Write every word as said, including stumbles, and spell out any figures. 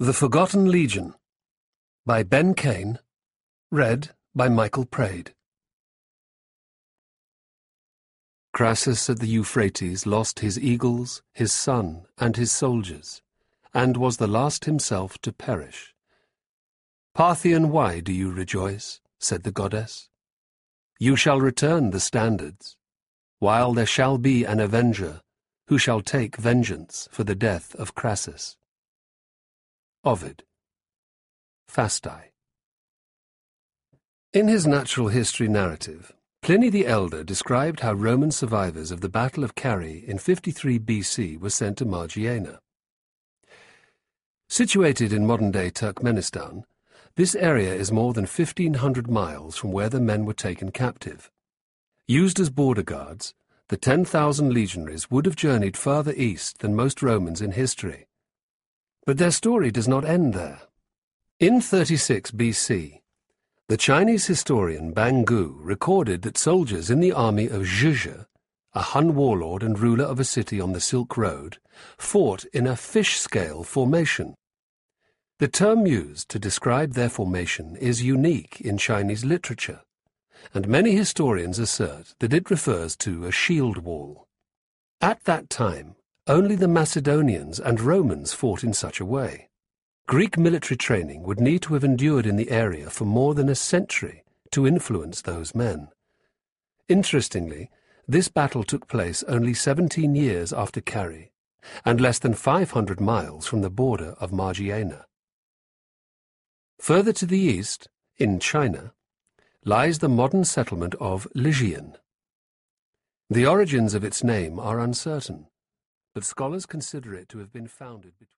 The Forgotten Legion by Ben Kane, read by Michael Praed. Crassus at the Euphrates lost his eagles, his son, and his soldiers, and was the last himself to perish. Parthian, why do you rejoice? Said the goddess. You shall return the standards, while there shall be an avenger, who shall take vengeance for the death of Crassus. Ovid. Fasti. In his natural history narrative, Pliny the Elder described how Roman survivors of the Battle of Carrhae in fifty-three B C were sent to Margiana. Situated in modern-day Turkmenistan, this area is more than fifteen hundred miles from where the men were taken captive. Used as border guards, the ten thousand legionaries would have journeyed farther east than most Romans in history. But their story does not end there. In thirty-six B C, the Chinese historian Bang Gu recorded that soldiers in the army of Zhuzhe, a Han warlord and ruler of a city on the Silk Road, fought in a fish-scale formation. The term used to describe their formation is unique in Chinese literature, and many historians assert that it refers to a shield wall. At that time, only the Macedonians and Romans fought in such a way. Greek military training would need to have endured in the area for more than a century to influence those men. Interestingly, this battle took place only seventeen years after Carrhae, and less than five hundred miles from the border of Margiana. Further to the east, in China, lies the modern settlement of Lijian. The origins of its name are uncertain, but scholars consider it to have been founded between